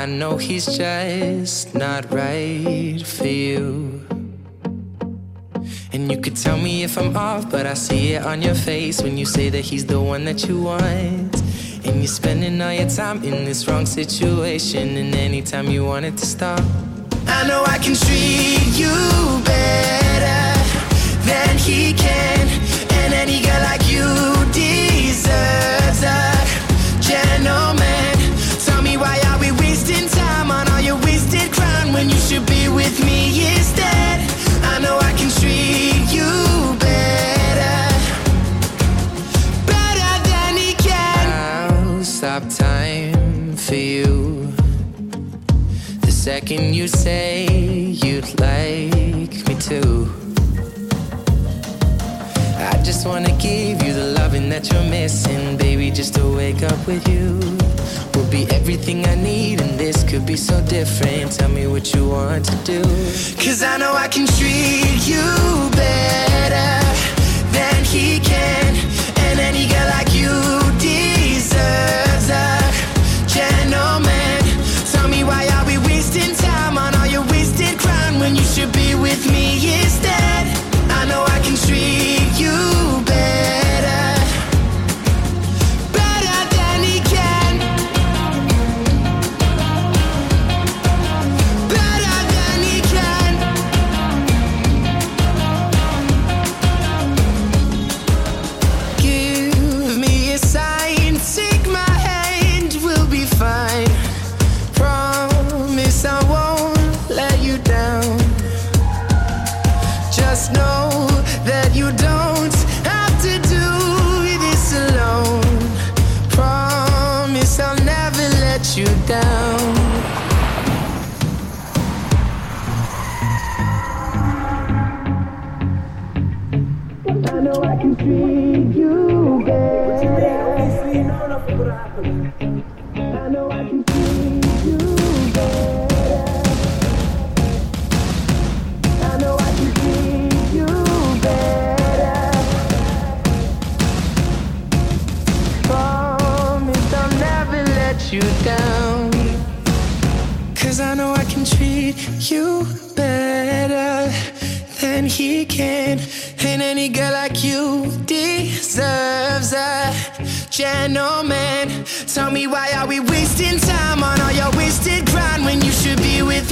I know he's just not right for you. And you could tell me if I'm off, but I see it on your face when you say that he's the one that you want. And you're spending all your time in this wrong situation, and anytime you want it to stop. I know I can treat you better than he can, and any girl like you deserves a gentleman. Tell me, why are we wasting time on all your wasted crown when you should be with me instead? I know I can treat you better, better than he can. I'll stop time for you the second you say you'd like me to. I just wanna give you the loving that you're missing, baby. Just to wake up with you will be everything I need, and this could be so different. Tell me what you want to do, 'cause I know I can treat you better than he can, and any girl like you deserves a gentleman. Tell me, why are we wasting time on all your wasted crown when you should be with me instead? I know I can treat you better, better than he can, better than he can. Give me a sign, take my hand, we'll be fine. Promise I won't let you down. Just know that you don't have to do this alone. Promise I'll never let you down. I know I can treat you better. I know I can treat you better. I know I can treat you better. Promise I'll never let you down, 'cause I know I can treat you better than he can, and any girl like you deserves a gentleman. Tell me, why are we wasting time on all your wasted grind when you should be with